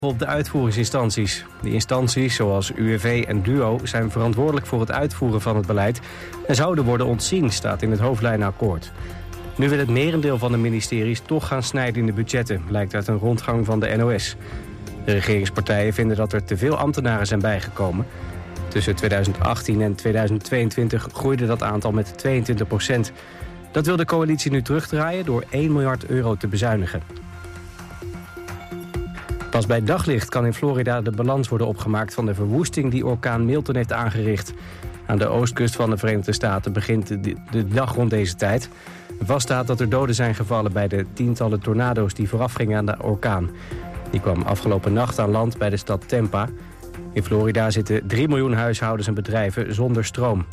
Op de uitvoeringsinstanties. Die instanties, zoals UWV en DUO, zijn verantwoordelijk voor het uitvoeren van het beleid en zouden worden ontzien, staat in het hoofdlijnenakkoord. Nu wil het merendeel van de ministeries toch gaan snijden in de budgetten, blijkt uit een rondgang van de NOS. De regeringspartijen vinden dat er te veel ambtenaren zijn bijgekomen. Tussen 2018 en 2022 groeide dat aantal met 22%. Dat wil de coalitie nu terugdraaien door 1 miljard euro te bezuinigen. Pas bij daglicht kan in Florida de balans worden opgemaakt van de verwoesting die orkaan Milton heeft aangericht. Aan de oostkust van de Verenigde Staten begint de dag rond deze tijd. Vaststaat dat er doden zijn gevallen bij de tientallen tornado's die voorafgingen aan de orkaan. Die kwam afgelopen nacht aan land bij de stad Tampa. In Florida zitten 3 miljoen huishoudens en bedrijven zonder stroom.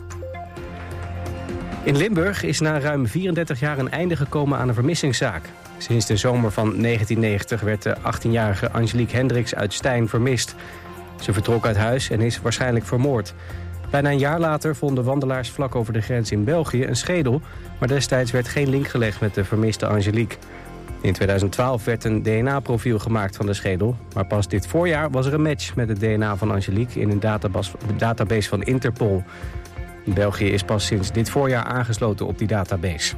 In Limburg is na ruim 34 jaar een einde gekomen aan een vermissingszaak. Sinds de zomer van 1990 werd de 18-jarige Angelique Hendricks uit Stein vermist. Ze vertrok uit huis en is waarschijnlijk vermoord. Bijna een jaar later vonden wandelaars vlak over de grens in België een schedel, maar destijds werd geen link gelegd met de vermiste Angelique. In 2012 werd een DNA-profiel gemaakt van de schedel, maar pas dit voorjaar was er een match met het DNA van Angelique in een database van Interpol. België is pas sinds dit voorjaar aangesloten op die database.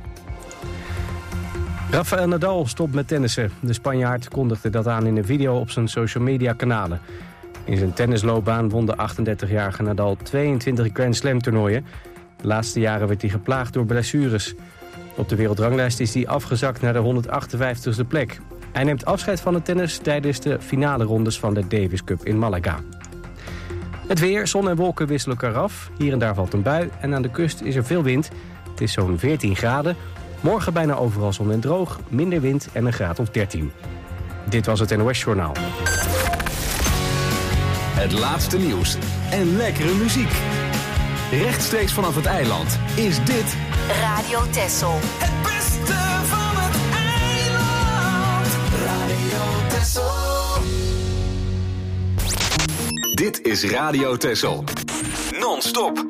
Rafael Nadal stopt met tennissen. De Spanjaard kondigde dat aan in een video op zijn social media kanalen. In zijn tennisloopbaan won de 38-jarige Nadal 22 Grand Slam toernooien. De laatste jaren werd hij geplaagd door blessures. Op de wereldranglijst is hij afgezakt naar de 158e plek. Hij neemt afscheid van het tennis tijdens de finale rondes van de Davis Cup in Malaga. Het weer, zon en wolken wisselen elkaar af. Hier en daar valt een bui en aan de kust is er veel wind. Het is zo'n 14 graden. Morgen bijna overal zon en droog, minder wind en een graad of 13. Dit was het NOS Journaal. Het laatste nieuws en lekkere muziek. Rechtstreeks vanaf het eiland is dit Radio Texel. Het beste van het eiland. Radio Texel. Dit is Radio Texel. Non-stop.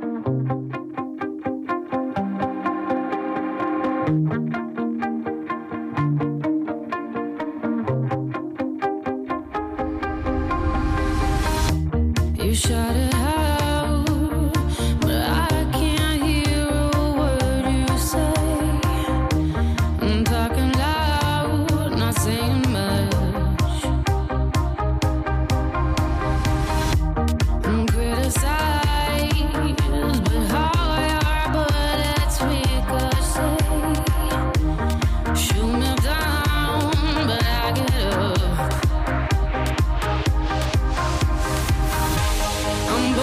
You shut it out, but I can't hear a word you say. I'm talking loud, not saying much. I'm criticized, but how your bullets ricochet. Shoot me down, but I get up. I'm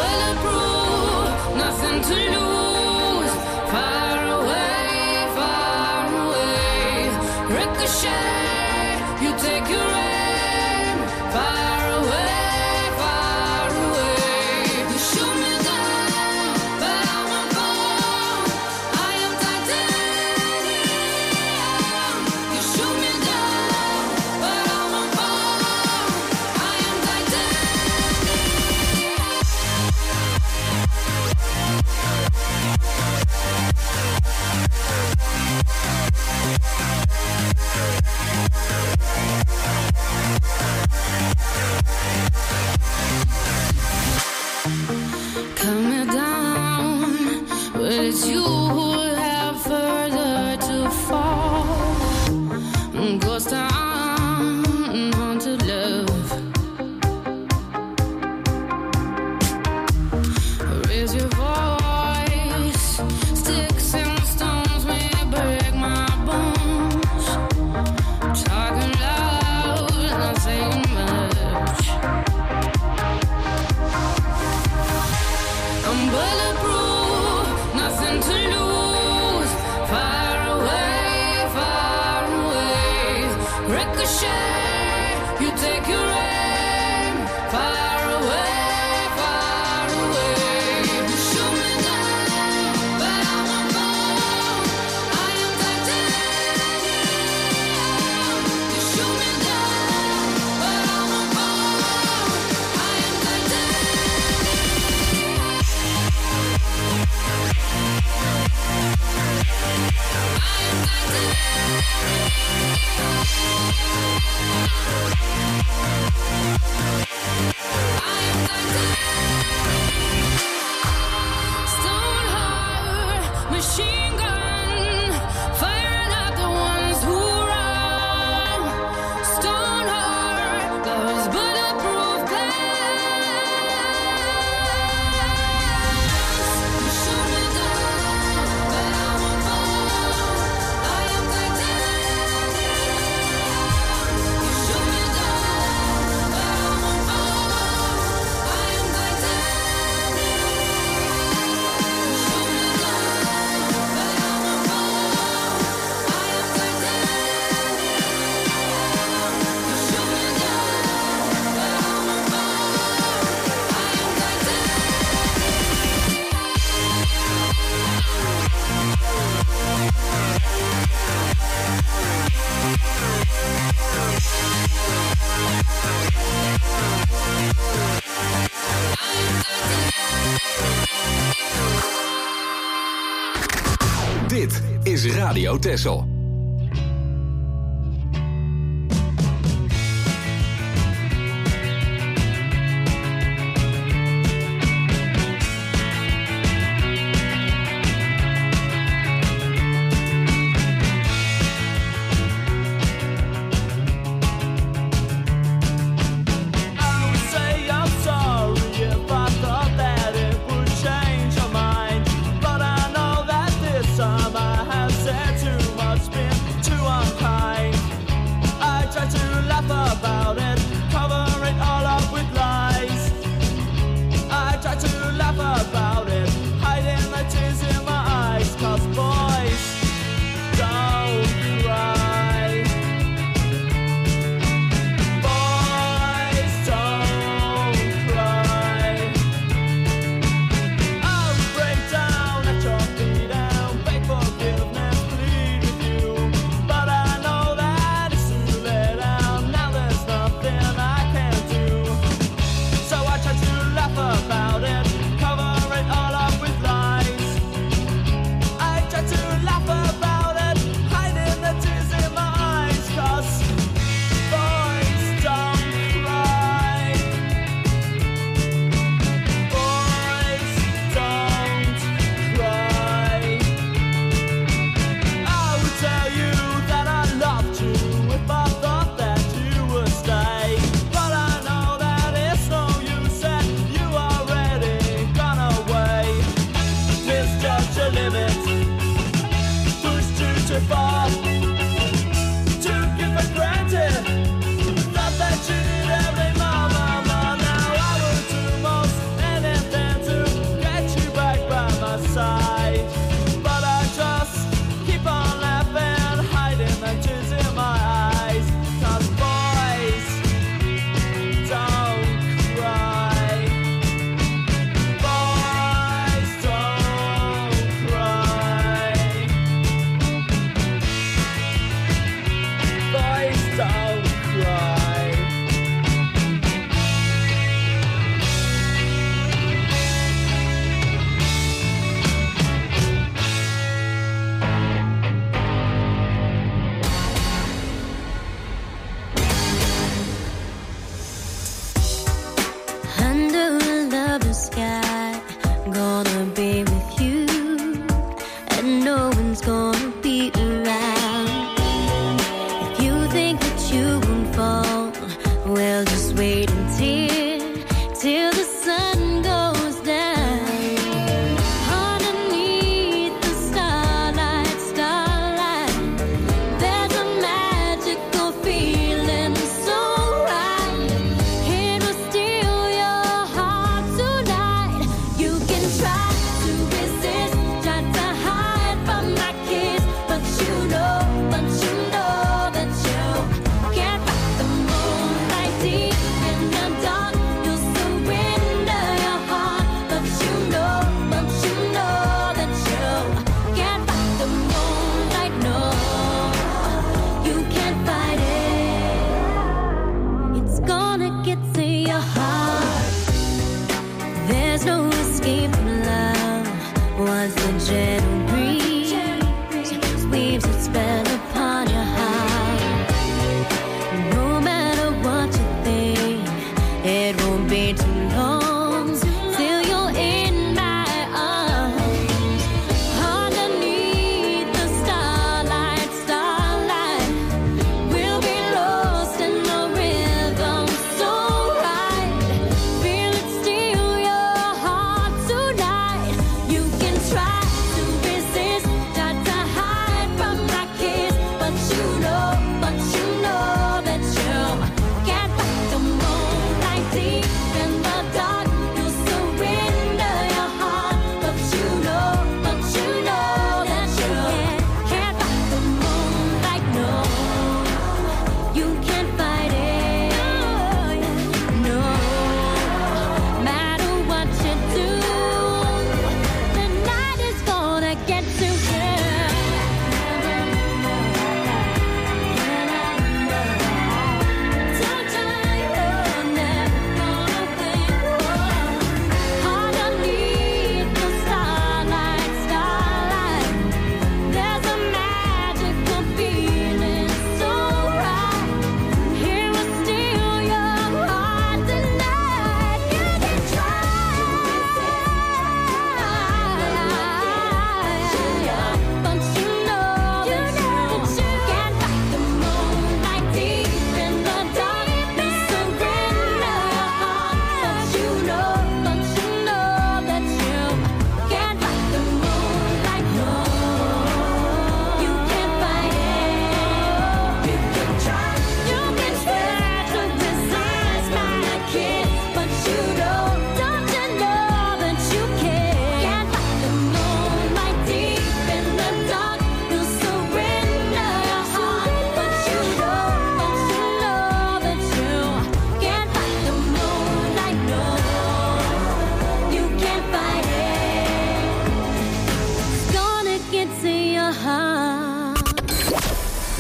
Radio Texel.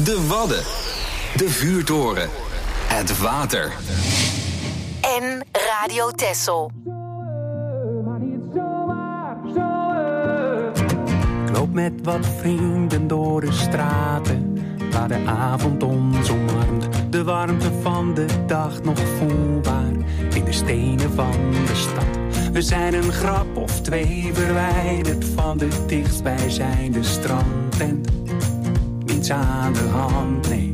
De Wadden. De vuurtoren. Het water. En Radio Texel. Ik loop met wat vrienden door de straten, waar de avond ons omarmt. De warmte van de dag nog voelbaar in de stenen van de stad. We zijn een grap of twee verwijderd van de dichtstbijzijnde strandtent. Niets aan de hand, nee.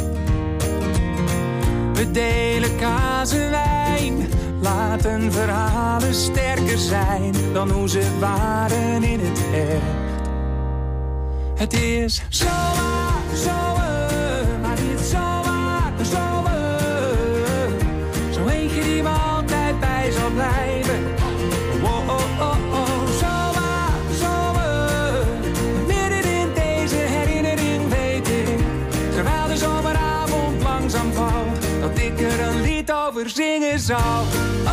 We delen kaas en wijn, laten verhalen sterker zijn dan hoe ze waren in het echt. Het is zomaar, maar niet zomaar, zo eentje die me altijd bij zal blijven. Oh, oh, oh, oh, zomaar, midden in deze herinnering weet ik, terwijl de zomeravond langzaam valt, dat ik er een lied over zingen zal.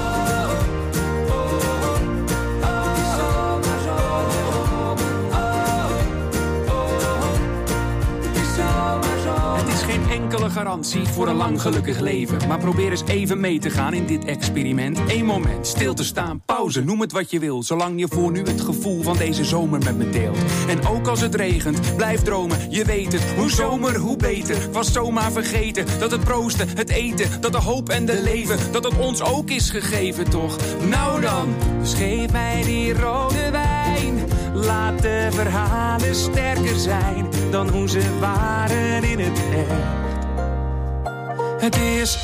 Enkele garantie voor een lang gelukkig leven. Maar probeer eens even mee te gaan in dit experiment. Eén moment, stil te staan, pauze, noem het wat je wil. Zolang je voor nu het gevoel van deze zomer met me deelt. En ook als het regent, blijf dromen, je weet het. Hoe zomer, hoe beter. Ik was zomaar vergeten dat het proosten, het eten, dat de hoop en de leven, dat het ons ook is gegeven, toch? Nou dan, dus geef mij die rode wijn. Laat de verhalen sterker zijn dan hoe ze waren in het echt. Het is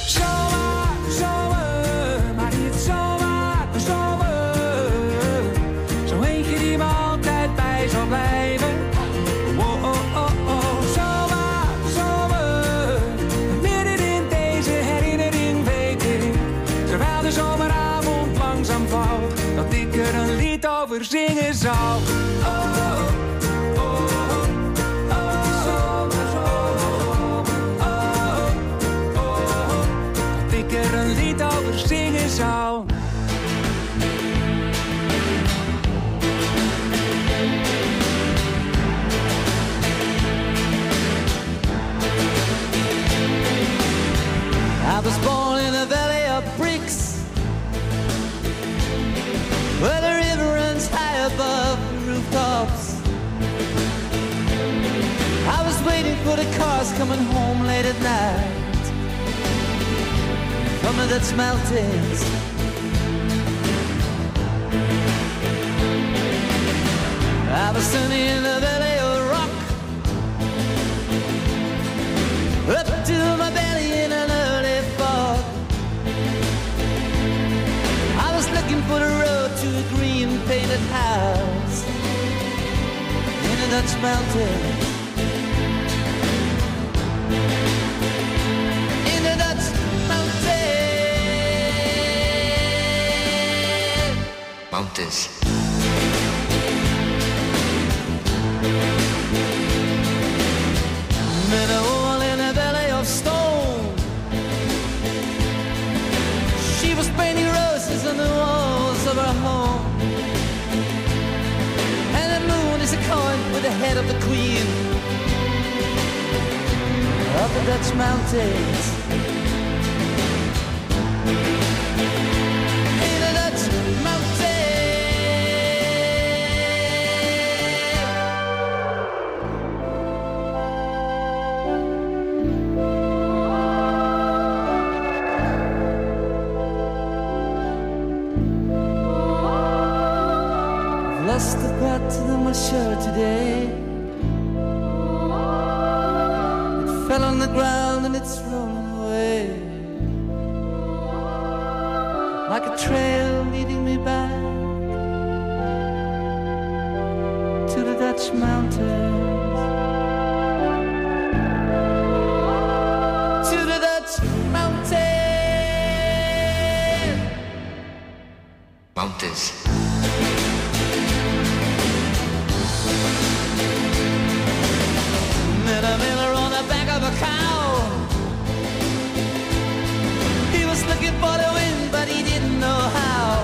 zomer, maar niet zomaar, zo eentje die me altijd bij zal blijven. Oh, oh, oh, oh, zomer, midden in deze herinnering weet ik, terwijl de zomeravond langzaam valt, dat ik er een lied over zingen zal. Een lied over zingen zou. I was born in a valley of bricks, where the river runs high above the rooftops. I was waiting for the cars coming home late at night from the Dutch mountains. I was standing in the valley of rock, up to my belly in an early fog. I was looking for the road to a green painted house in the Dutch mountains. In the Dutch mountains. Met a woman in a valley of stone, she was painting roses on the walls of her home. And the moon is a coin with the head of the queen of the Dutch mountains. Lost the pattern of my shirt today. It fell on the ground and it's rolling away, like a trail leading me back to the Dutch mountains. To the Dutch mountains. Met a miller on the back of a cow. He was looking for the wind, but he didn't know how.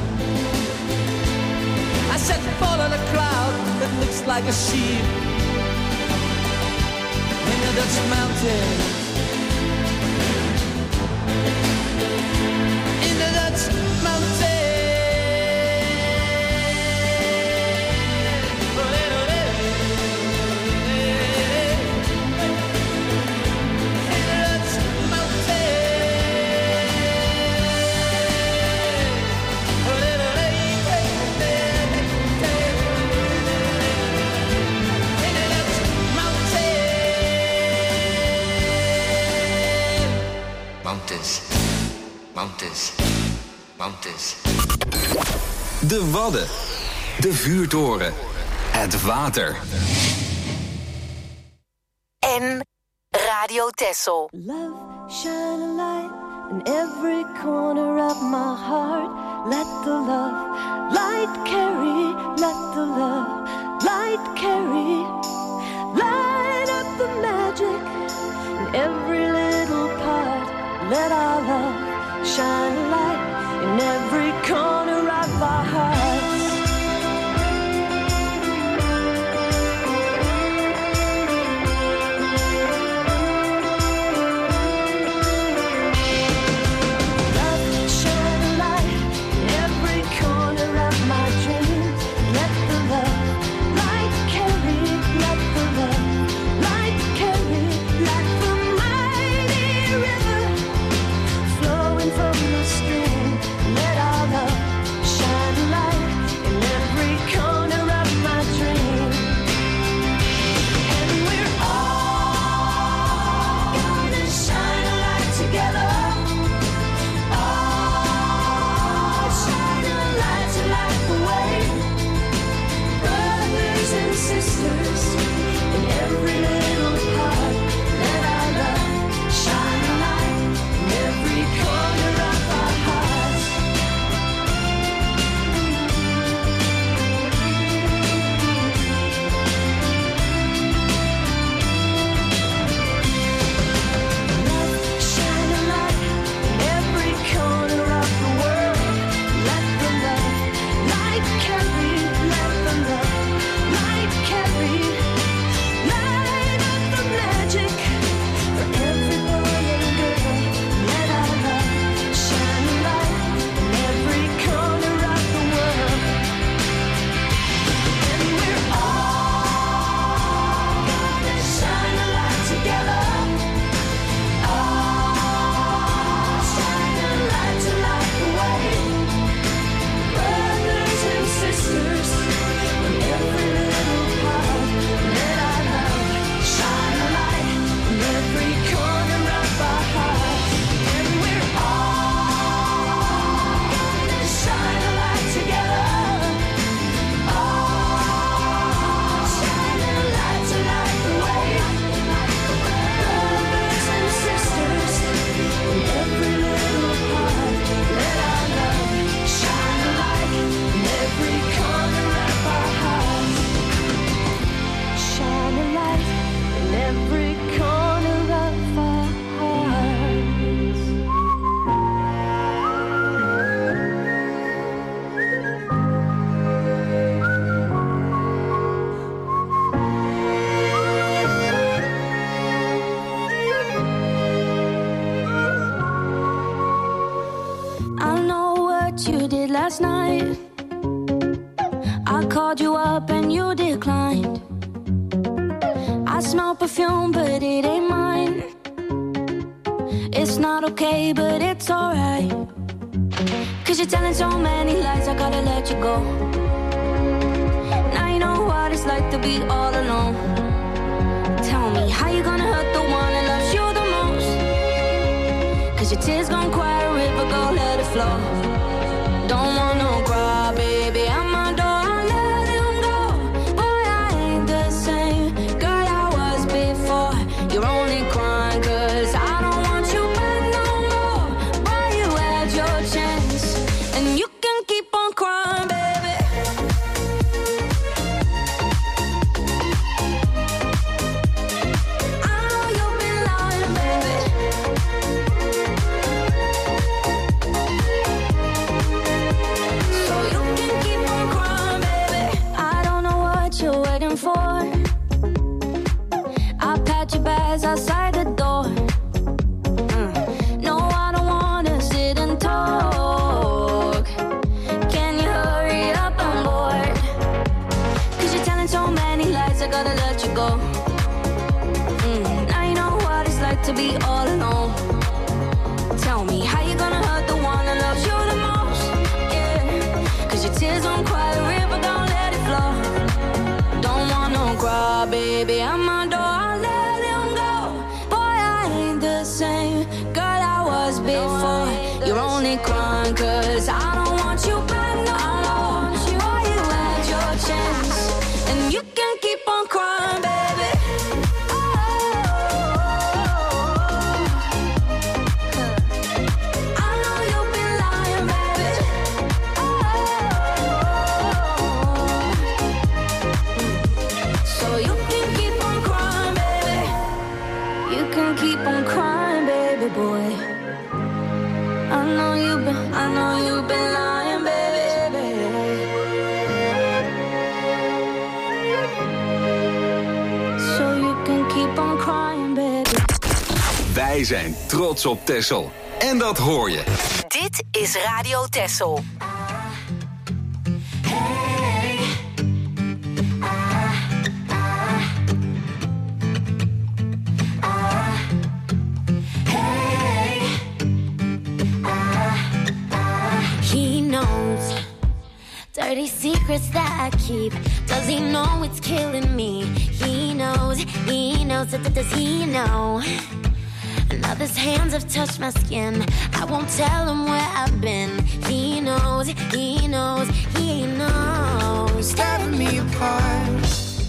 I said, fall on a cloud that looks like a sheep in the a Dutch mountain. In a Dutch mountain. Mountains, mountains, mountains. De Wadden. De vuurtoren. Het water. En Radio Texel. Love, shine a light in every corner of my heart. Let the love light carry. Let the love light carry. Light up the magic in every little part. Let our love shine a light in every corner of our hearts. Love, shine a light in every corner of my dreams. Let the love light carry. Let the love light carry. Like the mighty river flowing from the stream. Let our love shine a light in every corner of my dream. And we're all gonna shine a light together. All shine a light to light the way. Brothers and sisters in every little part. Let our love shine a light in every corner of our hearts. Love, shine a light in every corner of the world. Let the love light carry. Let the love light carry. Light up the magic for every boy and girl. Let our love shine a light in every corner of the world. And we're all gonna shine a light together. All shine a light to light the way. Brothers and sisters in every little part. Let our love shine a light in every corner of our hearts. And we're all gonna shine a light together. All shine a light to light the way. Brothers and sisters in every little part. Let our love shine a light in every corner of our hearts. Shine a light in every corner of our hearts. I know what you did last night. I called you up and you declined. I smell perfume, but it ain't mine. It's not okay, but it's alright. 'Cause you're telling so many lies, I gotta let you go. Now you know what it's like to be all alone. Tell me, how you gonna hurt the one that loves you the most? 'Cause your tears gon' quiet a river, go let it flow. Don't want no cry, baby, I'm my door, I let him go. Boy, I ain't the same girl I was before. You're only crying 'cause I don't want you back no more. Boy, you had your chance, and you can keep on crying, baby. I know you've been lying, baby. baby, I'm my door, I let him go. Boy, I ain't the same girl I was before. You're only crying 'cause I don't want you back no more. Boy, you had your chance, and you can keep on crying, baby. I know you've been lying, baby. So you can keep on crying, baby. You can keep on crying, baby boy. I know you've been lying, baby. So you can keep on crying, baby. Wij zijn trots op Texel. En dat hoor je. Dit is Radio Texel. He knows dirty secrets that I keep. Does he know it's killing me? He knows, does he know? Now his hands have touched my skin. I won't tell him where I've been. He knows, Tearing me apart.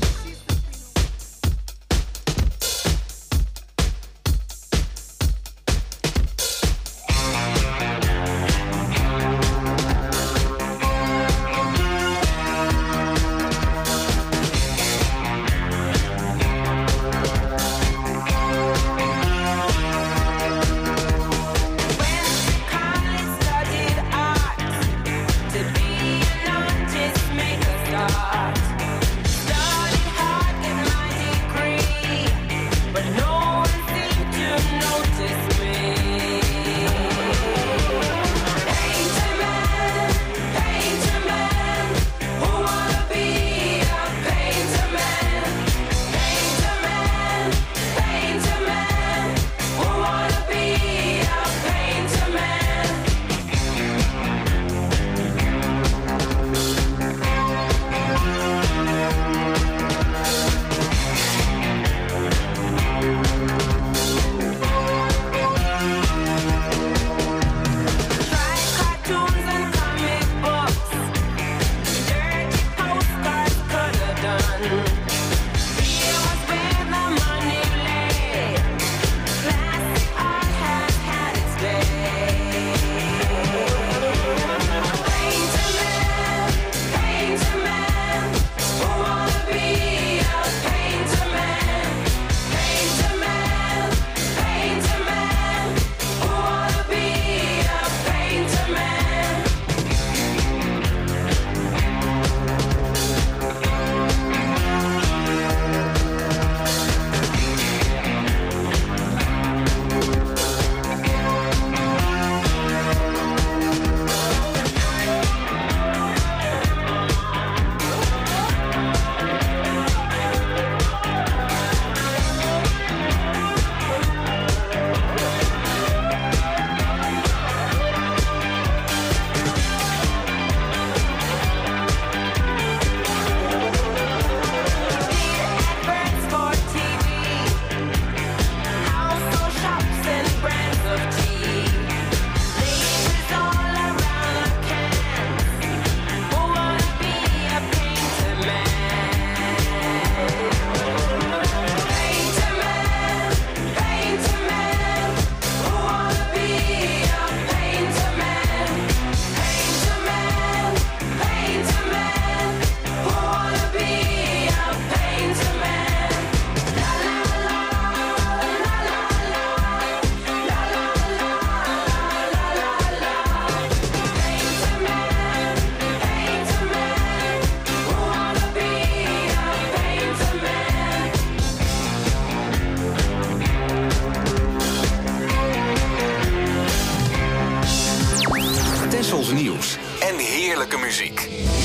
Tessels nieuws en heerlijke muziek.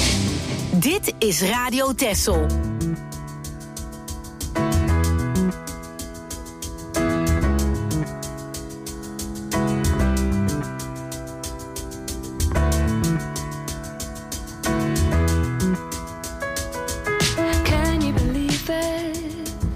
Dit is Radio Texel. Can you believe it?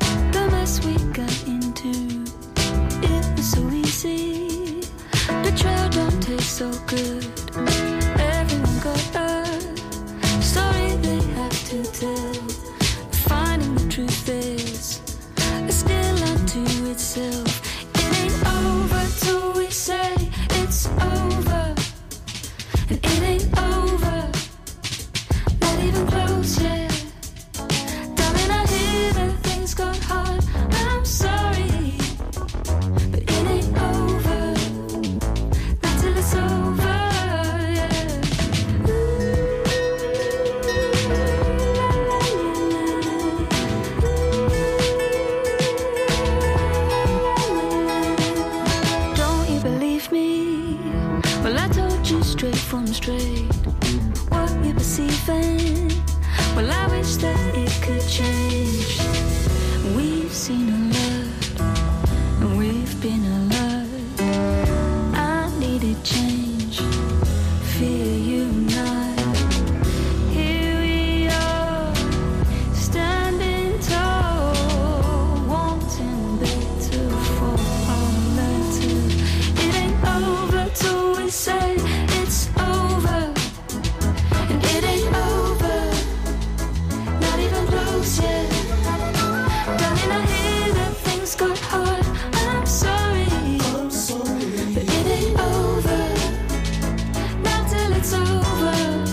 straight from straight. What you're perceiving, well, I wish that it could change. We've seen a lot, and we've been alert. I needed change, fear you not. Here we are, standing tall, wanting better for all better. It ain't over till we say it's over, and it ain't over, not even close yet. Darling, I hear that things got hard. I'm sorry, but it ain't over, not till it's over.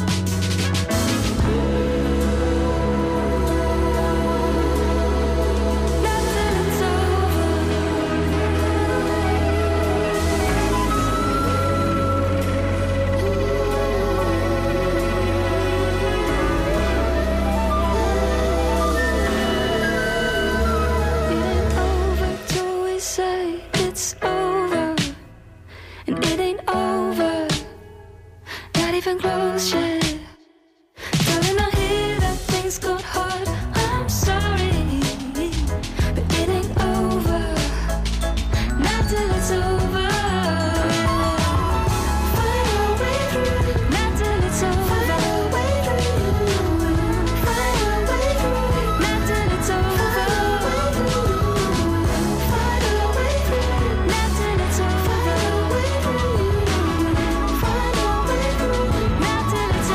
Not till it's over. It ain't over till we say it's over, and it ain't over, not even close yet. Darling, I hear that things got hard. I'm sorry, but it ain't over, not till it's over. Find our way through, not till it's over. Find our way through, find our way through, not till it's over. Find our way through, not till it's over. Find our way through, not till it's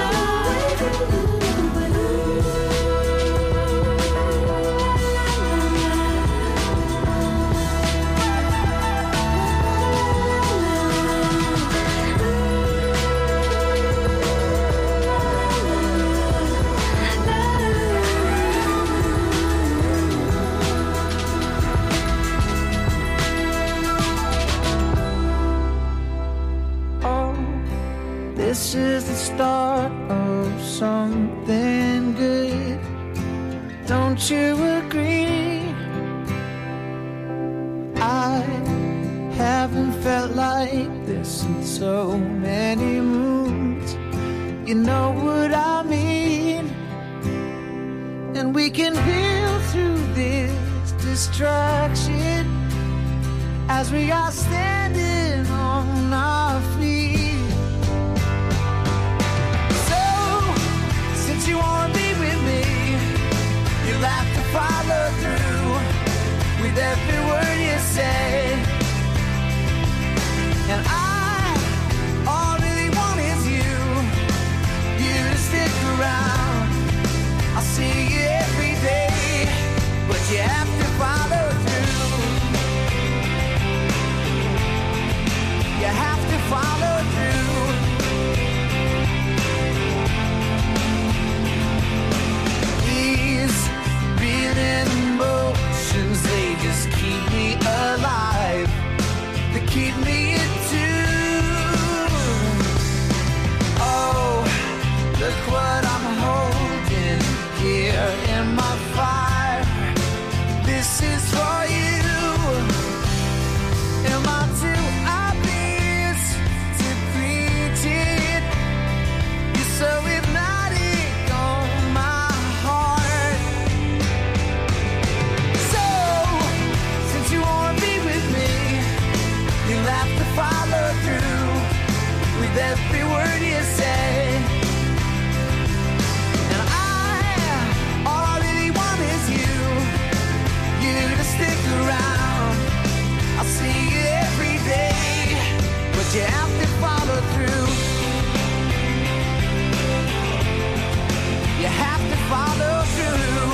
Oh, this is the start of something good. Don't you agree? I haven't felt like this in so many moons. You know what I mean? And we can heal through this distraction as we are standing on our feet. So, since you wanna be with me, you'll have to follow through with every word you say. And all I really want is you to stick around. I'll see you every day, but you have to follow through. You have to follow through. These reeling emotions, they just keep me alive. They keep me in tune. Oh, look what I'm holding here in my fire. This is for you. Am I too obvious to preach it? You're so hypnotic on my heart. So, since you wanna be with me, you'll have to follow through with every word you say. And all I really want is you to stick around. I'll see you every day, but you have to follow through. You have to follow through.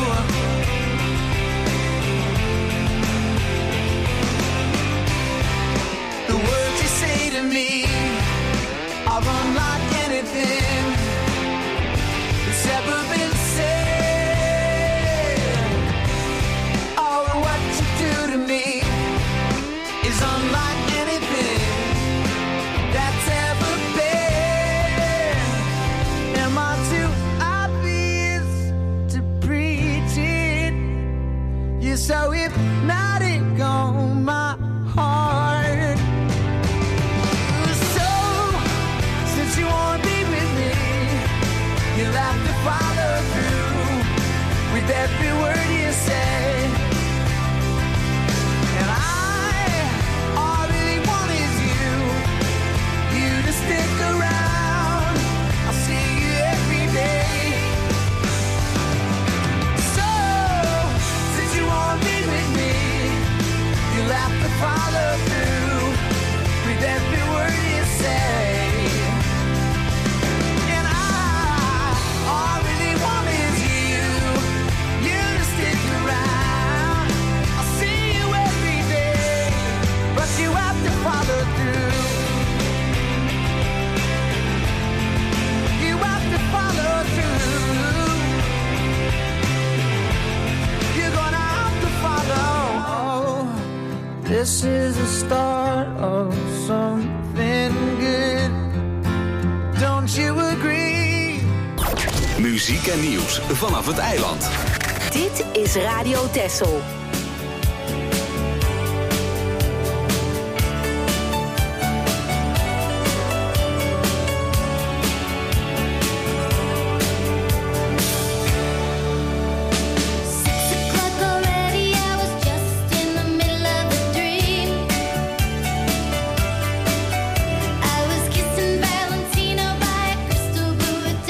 The words you say to me are unlike anything that's ever been said. Oh, what you do to me is unlike anything that's ever been. Am I too obvious to preach it? You're so hypnotic on my heart. So, with every word you say. And all I really want is you to stick around. I'll see you every day. So, since you won't be with me, you'll have to follow through with every word you say. And all I really want is you to stick around. I'll see you every day, but you have to follow through. You have to follow through. You're gonna have to follow. This is the start of something good. Don't you agree? Muziek en nieuws vanaf het eiland. Dit is Radio Texel.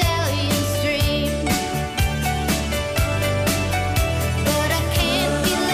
But I can't be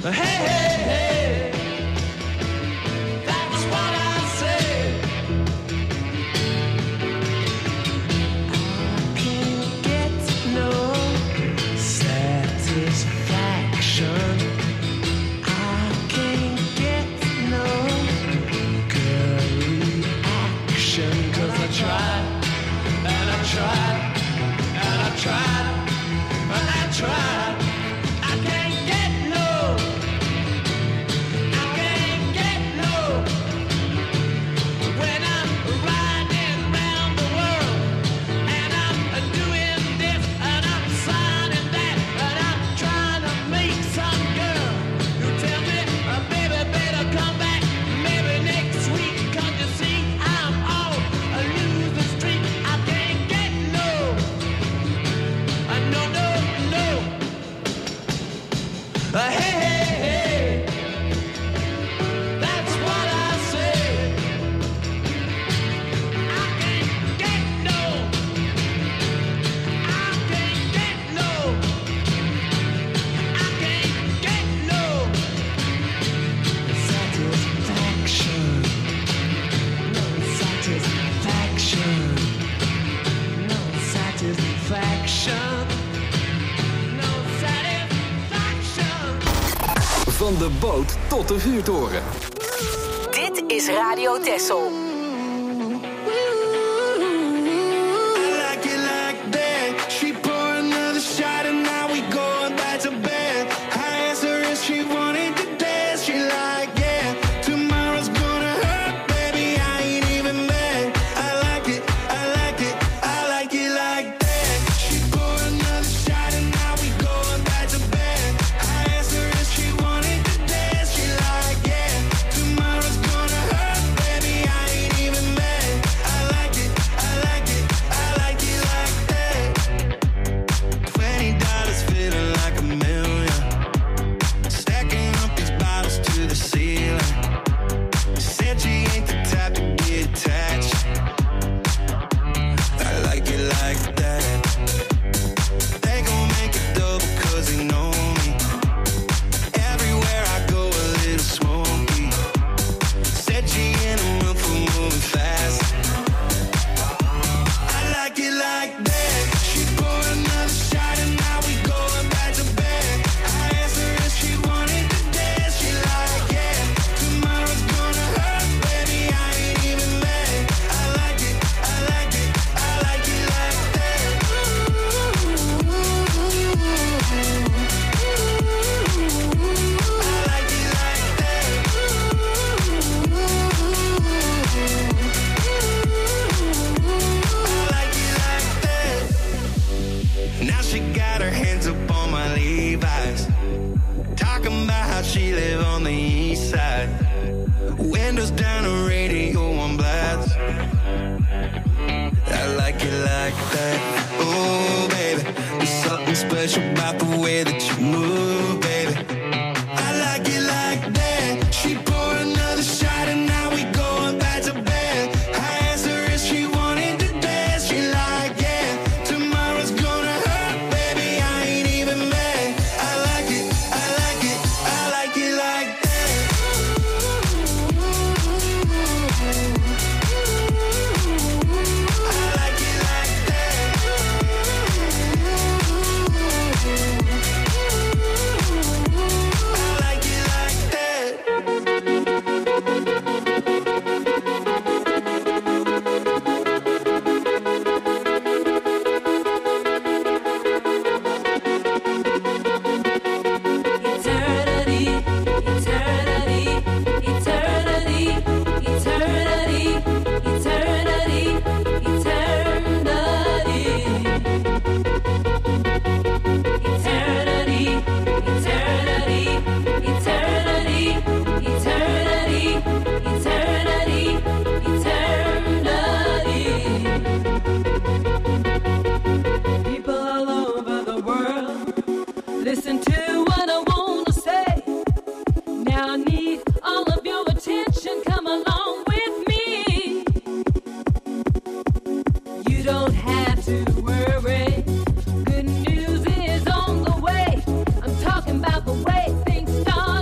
Van de boot tot de vuurtoren. Dit is Radio Texel. Good news is on the way. I'm talking about the way things start.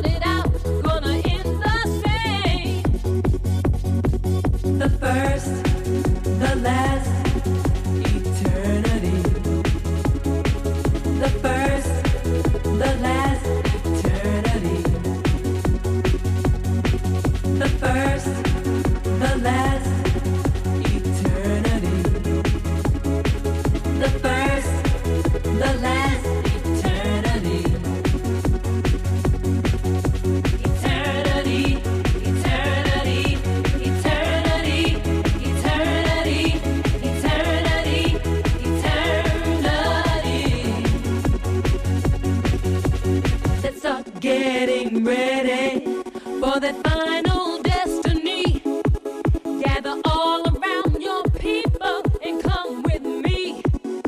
start getting ready for that final destiny. Gather all around your people and come with me.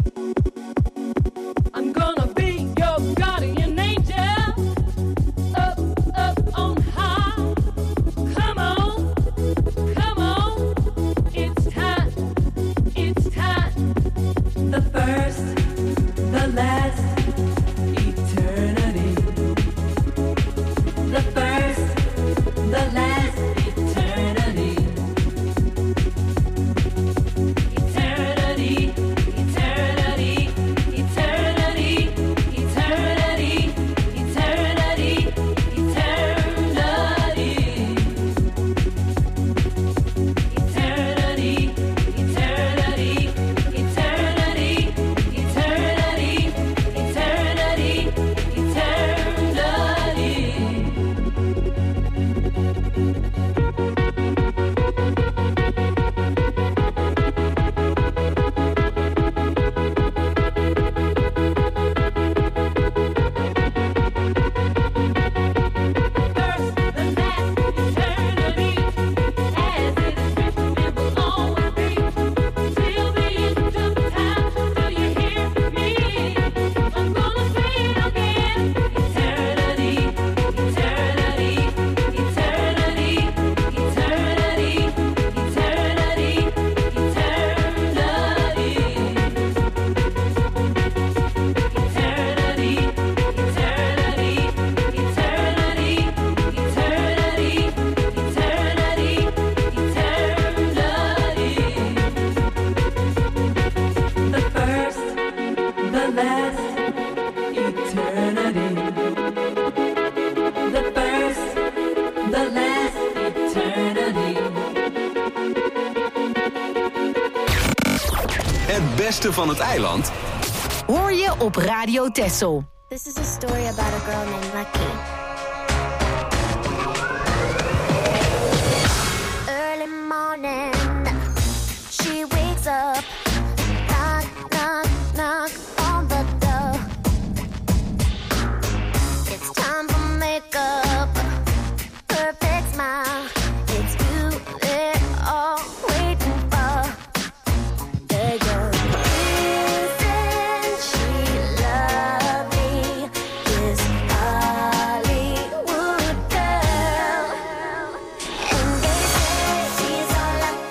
I'm gonna be your guardian angel, up, up on high. Come on, it's time, the first, the last, eternity. The first, the last, eternity. Eternity, eternity, eternity, eternity, eternity, eternity. Eternity, eternity, eternity, eternity, eternity, Het beste van het eiland Hoor je op Radio Texel. This is a story about a girl named Lucky. Early morning, she wakes up, knock, knock, knock on the door. It's time for makeup, perfect smile. It's you they're all waiting for. There you go. Isn't she lovely? This Hollywood girl. And they say she's all I've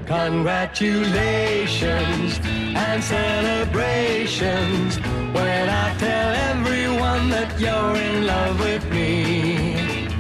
Congratulations and celebrations when I tell everyone that you're in love with me.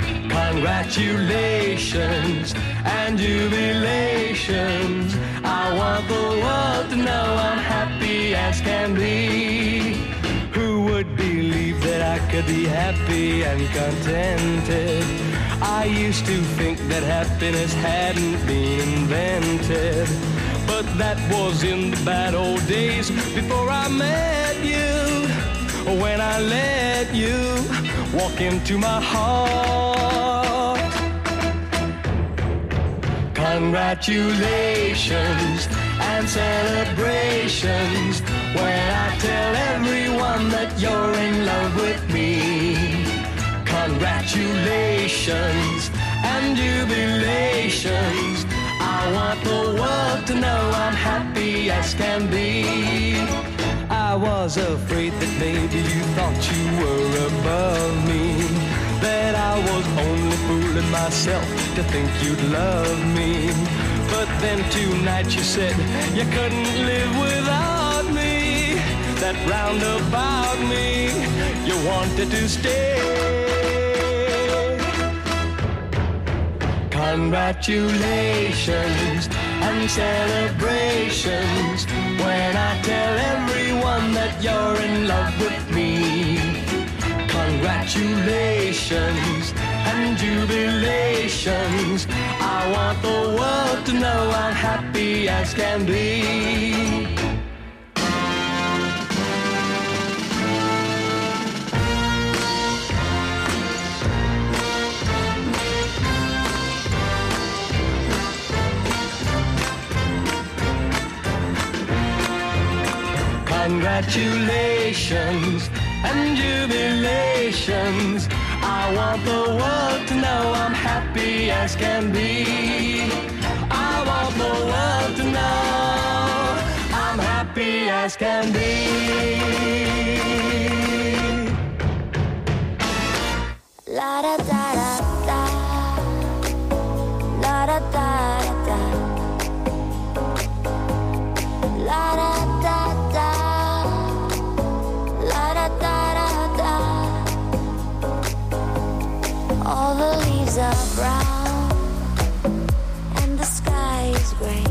Congratulations and jubilations. I want the world to know I'm happy as can be. Who would believe that I could be happy and contented? I used to think that happiness hadn't been invented, but that was in the bad old days before I met you. When I let you walk into my heart. Congratulations and celebrations when I tell everyone that you're in love with me. Congratulations and jubilations. I want the world to know I'm happy as can be. I was afraid that maybe you thought you were above me, that I was only fooling myself to think you'd love me. But then tonight you said you couldn't live without me, that round about me you wanted to stay. Congratulations and celebrations when I tell everyone that you're in love with me. Congratulations and jubilations. I want the world to know I'm happy as can be. Congratulations and jubilations. I want the world to know I'm happy as can be. I want the world to know I'm happy as can be. La da da da da, la da da da, la da da da, la da da da. All the leaves are brown and the sky is gray.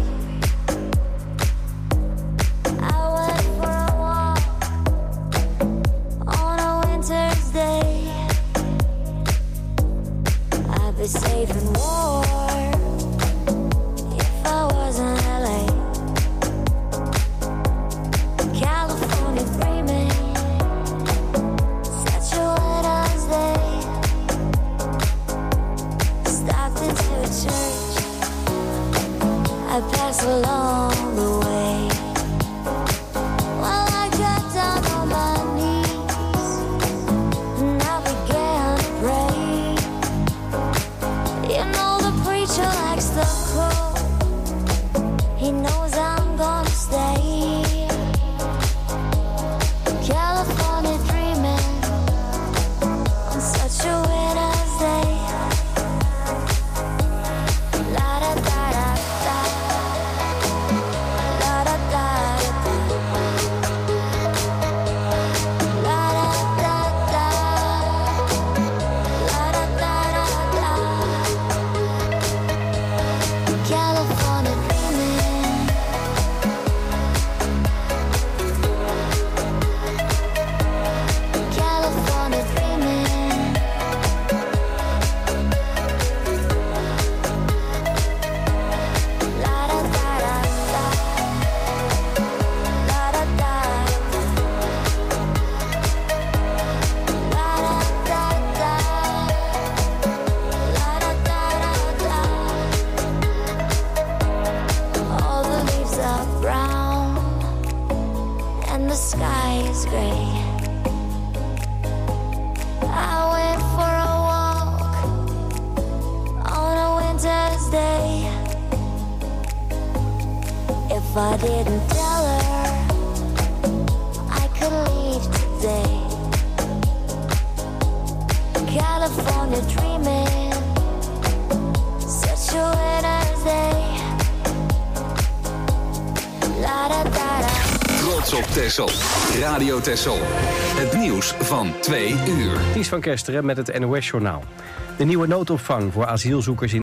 I went for a walk on a winter's day. I'd be safe and warm if I was in LA. California dreaming, such a winter's day. Stopped into a church, I passed along the way. Well, I got down on my knees and I began to pray. You know the preacher likes the cold. He knows I'm gonna stay. California dreaming on such a winter's day. La da da da da, la da da da, la da da da, la da da da. California dreaming. California dreaming. La da da da da, la da da da, la da da da, la da da da. All the leaves are brown and the sky is gray. I went for a walk on a winter's day. If I didn't tell her I could leave today. California dreaming, such a winter's day. trots op Texel. Radio Texel. Het nieuws van 2 uur. Ties van Kesteren met het NOS-journaal. De nieuwe noodopvang voor asielzoekers in